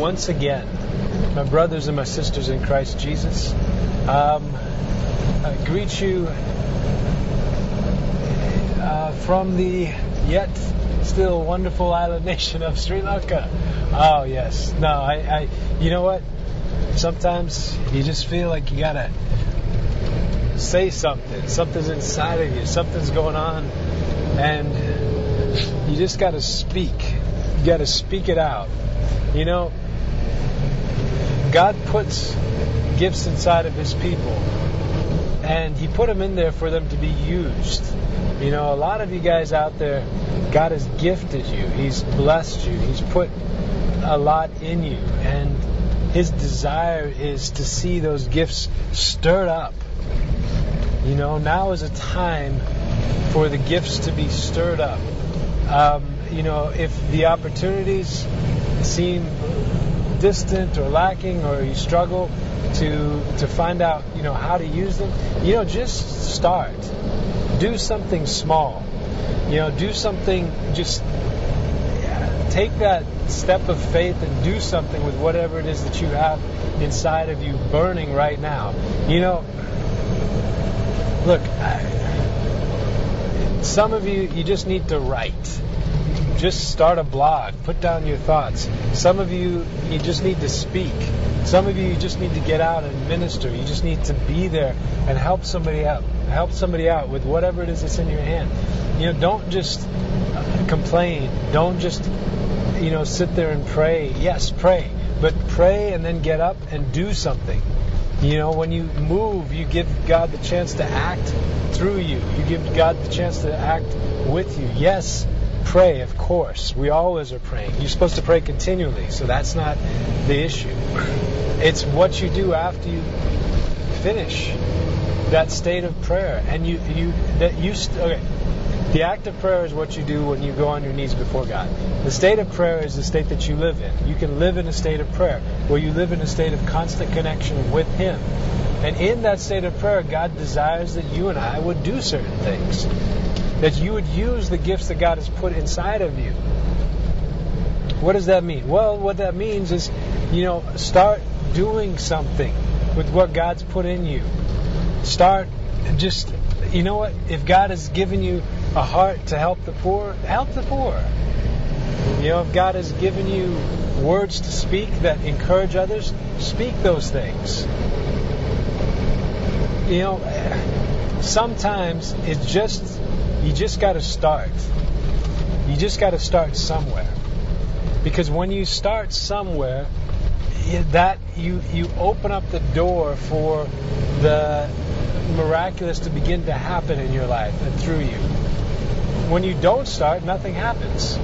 once again, my brothers and my sisters in Christ Jesus. I greet you from the yet still wonderful island nation of Sri Lanka. Oh yes, no, I you know what? Sometimes you just feel like you gotta say something. Something's inside of you. Something's going on, and you just gotta speak. You gotta speak it out. You know, God puts gifts inside of His people, and He put them in there for them to be used. You know, a lot of you guys out there, God has gifted you. He's blessed you. He's put a lot in you, and His desire is to see those gifts stirred up. You know, now is a time for the gifts to be stirred up. You know, if the opportunities seem distant or lacking, or you struggle to find out, you know, how to use them, you know, just start. Do something small. You know, do something, just take that step of faith and do something with whatever it is that you have inside of you burning right now. You know, look, some of you just need to write. Just start a blog. Put down your thoughts. Some of you just need to speak. Some of you just need to get out and minister. You just need to be there and help somebody out. Help somebody out with whatever it is that's in your hand. You know, don't just complain. Don't just, you know, sit there and pray. Yes, pray. But pray and then get up and do something. You know, when you move, you give God the chance to act through you. You give God the chance to act with you. Yes, pray, of course. We always are praying. You're supposed to pray continually, so that's not the issue. It's what you do after you finish that state of prayer. And okay. The act of prayer is what you do when you go on your knees before God. The state of prayer is the state that you live in. You can live in a state of prayer where you live in a state of constant connection with Him. And in that state of prayer, God desires that you and I would do certain things. That you would use the gifts that God has put inside of you. What does that mean? Well, what that means is, you know, start doing something with what God's put in you. Start just, you know what? If God has given you a heart to help the poor, help the poor. You know, if God has given you words to speak that encourage others, speak those things. You know, sometimes it's just, you just got to start. You just got to start somewhere. Because when you start somewhere, that you open up the door for the miraculous to begin to happen in your life and through you. When you don't start, nothing happens.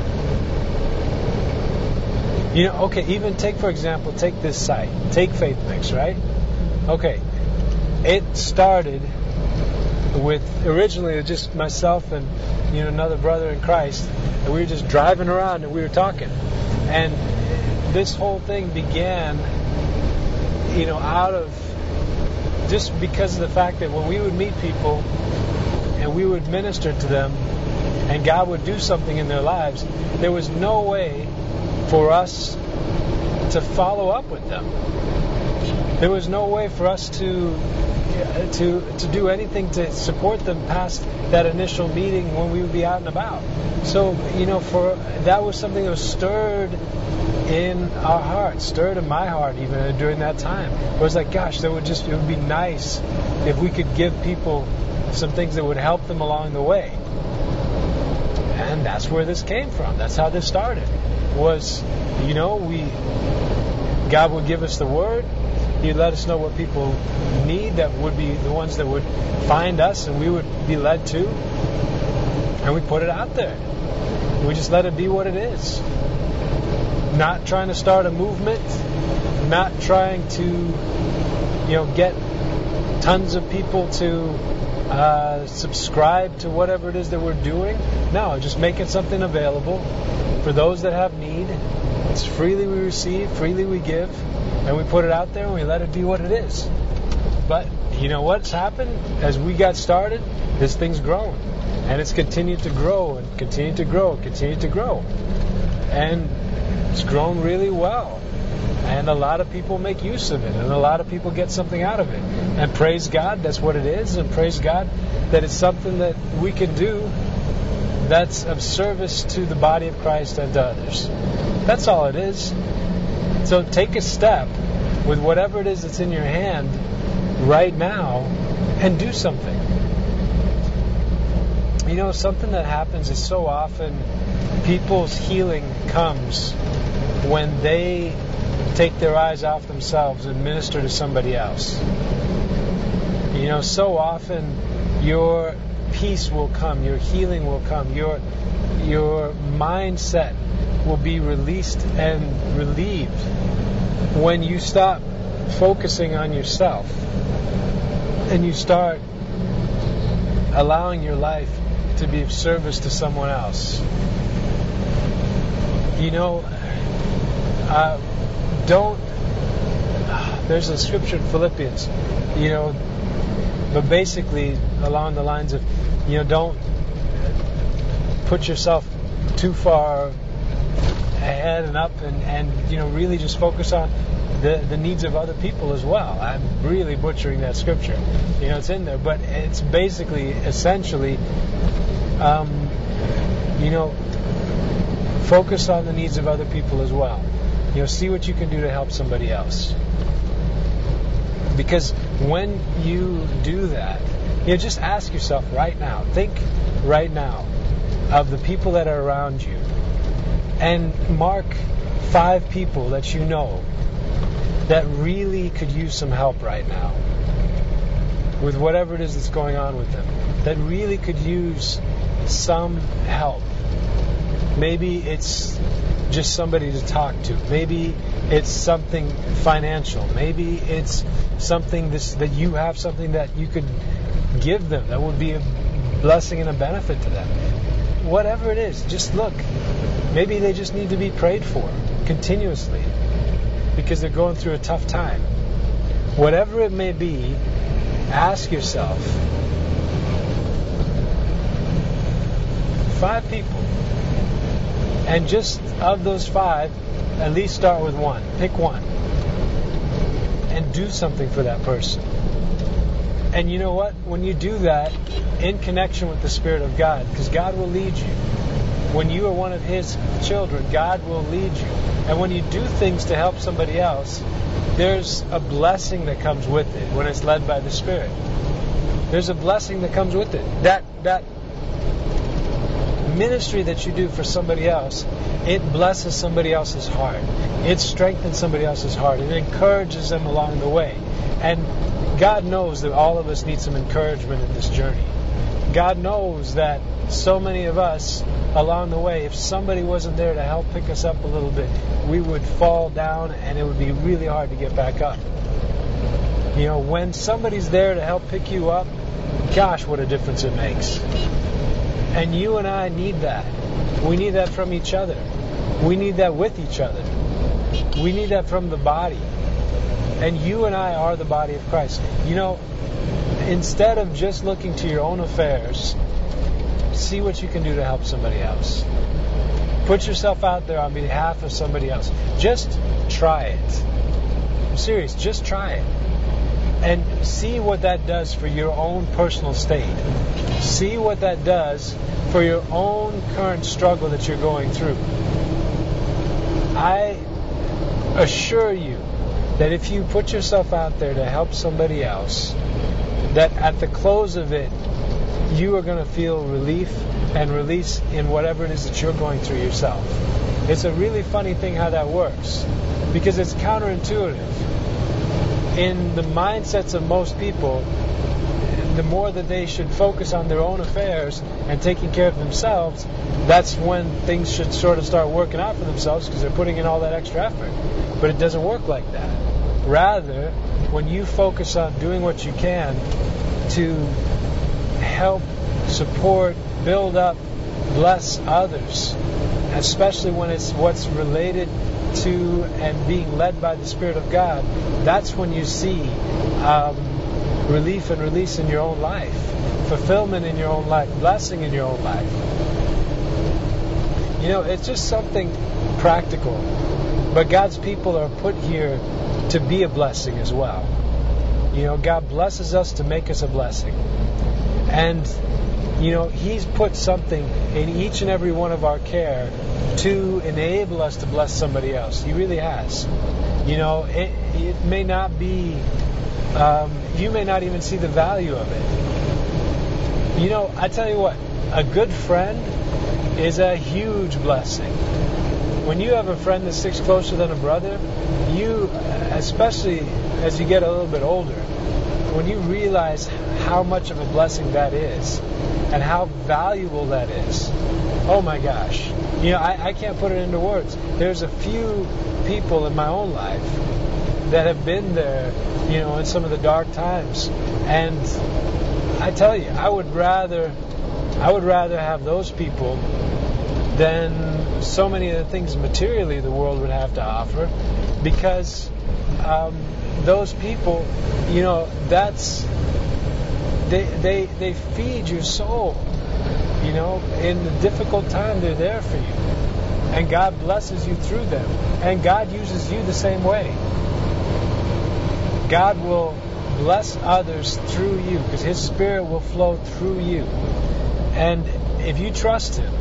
You know, okay, even take this site. Take Faith Mix, right? Okay. It started with originally just myself and, you know, another brother in Christ, and we were just driving around and we were talking. And this whole thing began, you know, out of just because of the fact that when we would meet people and we would minister to them and God would do something in their lives, there was no way for us to follow up with them. There was no way for us to do anything to support them past that initial meeting when we would be out and about. So, you know, that was something that was stirred in our hearts, stirred in my heart even during that time. It was like, gosh, it would be nice if we could give people some things that would help them along the way. And that's where this came from. That's how this started. Was, you know, God would give us the word. He'd let us know what people need that would be the ones that would find us and we would be led to. And we put it out there. We just let it be what it is. Not trying to start a movement. Not trying to, you know, get tons of people to subscribe to whatever it is that we're doing. No, just making something available for those that have need. It's freely we receive, freely we give. And we put it out there and we let it be what it is. But you know what's happened? As we got started, this thing's grown. And it's continued to grow and continue to grow and continue to grow. And it's grown really well. And a lot of people make use of it, and a lot of people get something out of it. And praise God, that's what it is, and praise God that it's something that we can do that's of service to the body of Christ and to others. That's all it is. So take a step with whatever it is that's in your hand right now and do something. You know, something that happens is so often people's healing comes when they take their eyes off themselves and minister to somebody else. You know, so often your peace will come, your healing will come, your mindset will be released and relieved when you stop focusing on yourself and you start allowing your life to be of service to someone else. You know, there's a scripture in Philippians, you know, but basically along the lines of, you know, don't put yourself too far ahead and up, and you know, really just focus on the needs of other people as well. I'm really butchering that scripture. You know, it's in there, but it's basically, essentially, you know, focus on the needs of other people as well. You know, see what you can do to help somebody else. Because when you do that, you know, just ask yourself right now, think right now of the people that are around you, and mark 5 people that you know that really could use some help right now with whatever it is that's going on with them, that really could use some help. Maybe it's just somebody to talk to. Maybe it's something financial. Maybe it's something that you have something that you could give them that would be a blessing and a benefit to them. Whatever it is, just look. Maybe they just need to be prayed for continuously because they're going through a tough time. Whatever it may be, ask yourself, 5 people. And just of those 5, at least start with 1. Pick 1. And do something for that person. And you know what? When you do that, in connection with the Spirit of God, because God will lead you. When you are one of His children, God will lead you. And when you do things to help somebody else, there's a blessing that comes with it when it's led by the Spirit. There's a blessing that comes with it. That ministry that you do for somebody else, it blesses somebody else's heart. It strengthens somebody else's heart. It encourages them along the way. And God knows that all of us need some encouragement in this journey. God knows that so many of us along the way, if somebody wasn't there to help pick us up a little bit, we would fall down and it would be really hard to get back up. You know, when somebody's there to help pick you up, gosh, what a difference it makes. And you and I need that. We need that from each other. We need that with each other. We need that from the body. And you and I are the body of Christ. You know, instead of just looking to your own affairs, see what you can do to help somebody else. Put yourself out there on behalf of somebody else. Just try it. I'm serious. Just try it. And see what that does for your own personal state. See what that does for your own current struggle that you're going through. I assure you that if you put yourself out there to help somebody else, that at the close of it, you are going to feel relief and release in whatever it is that you're going through yourself. It's a really funny thing how that works, because it's counterintuitive. In the mindsets of most people, the more that they should focus on their own affairs and taking care of themselves, that's when things should sort of start working out for themselves, because they're putting in all that extra effort. But it doesn't work like that. Rather, when you focus on doing what you can to help, support, build up, bless others, especially when it's what's related to and being led by the Spirit of God, that's when you see relief and release in your own life, fulfillment in your own life, blessing in your own life. You know, it's just something practical But God's people are put here to be a blessing as well. God blesses us to make us a blessing. And, He's put something in each and every one of our care to enable us to bless somebody else. He really has. It may not be, you may not even see the value of it. I tell you what, a good friend is a huge blessing. When you have a friend that sticks closer than a brother, you, especially as you get a little bit older, when you realize how much of a blessing that is and how valuable that is, oh my gosh. I can't put it into words. There's a few people in my own life that have been there, in some of the dark times. And I tell you, I would rather have those people than so many of the things materially the world would have to offer, because those people, they feed your soul. In the difficult time, they're there for you, and God blesses you through them, and God uses you the same way. God will bless others through you because His Spirit will flow through you, and if you trust Him,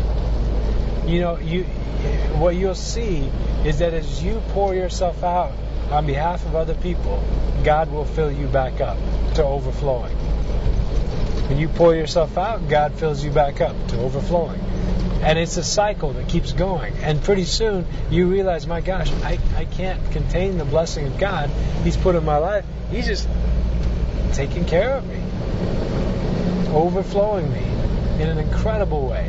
what you'll see is that as you pour yourself out on behalf of other people, God will fill you back up to overflowing. When you pour yourself out, God fills you back up to overflowing. And it's a cycle that keeps going. And pretty soon you realize, my gosh, I can't contain the blessing of God He's put in my life. He's just taking care of me, overflowing me in an incredible way.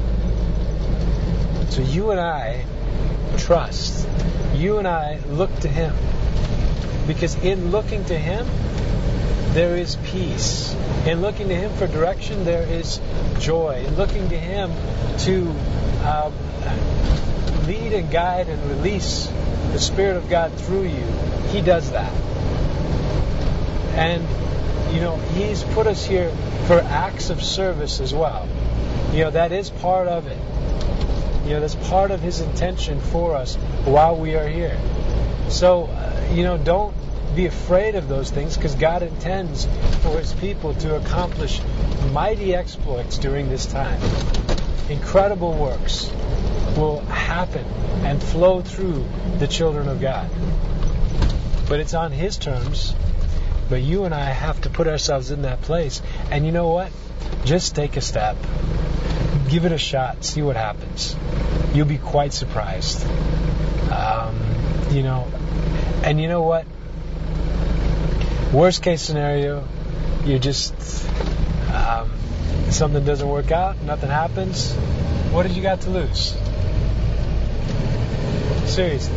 So you and I trust. You and I look to Him. Because in looking to Him, there is peace. In looking to Him for direction, there is joy. In looking to Him to lead and guide and release the Spirit of God through you, He does that. And, He's put us here for acts of service as well. That is part of it. That's part of His intention for us while we are here. So, don't be afraid of those things, because God intends for His people to accomplish mighty exploits during this time. Incredible works will happen and flow through the children of God. But it's on His terms. But you and I have to put ourselves in that place. And you know what? Just take a step. Give it a shot. See what happens. You'll be quite surprised. And you know what? Worst case scenario, you just something doesn't work out, nothing happens. What did you got to lose? Seriously.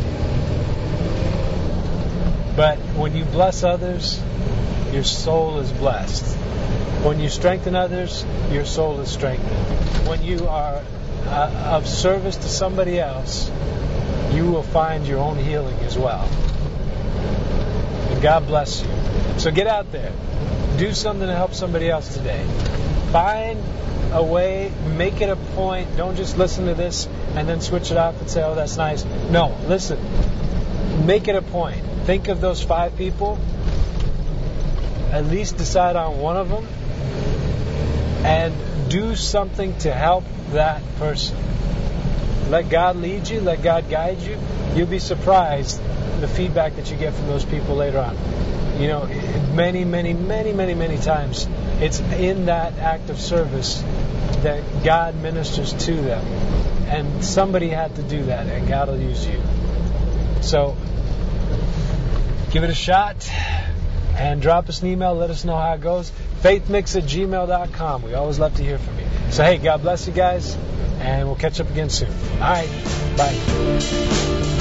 But when you bless others, your soul is blessed. When you strengthen others, your soul is strengthened. When you are of service to somebody else, you will find your own healing as well. And God bless you. So get out there. Do something to help somebody else today. Find a way. Make it a point. Don't just listen to this and then switch it off and say, oh, that's nice. No, listen. Make it a point. Think of those 5 people. At least decide on one of them. And do something to help that person. Let God lead you. Let God guide you. You'll be surprised the feedback that you get from those people later on. Many times it's in that act of service that God ministers to them. And somebody had to do that, and God will use you. So give it a shot and drop us an email. Let us know how it goes. faithmix@gmail.com. We always love to hear from you. So hey, God bless you guys, and we'll catch up again soon. All right, bye.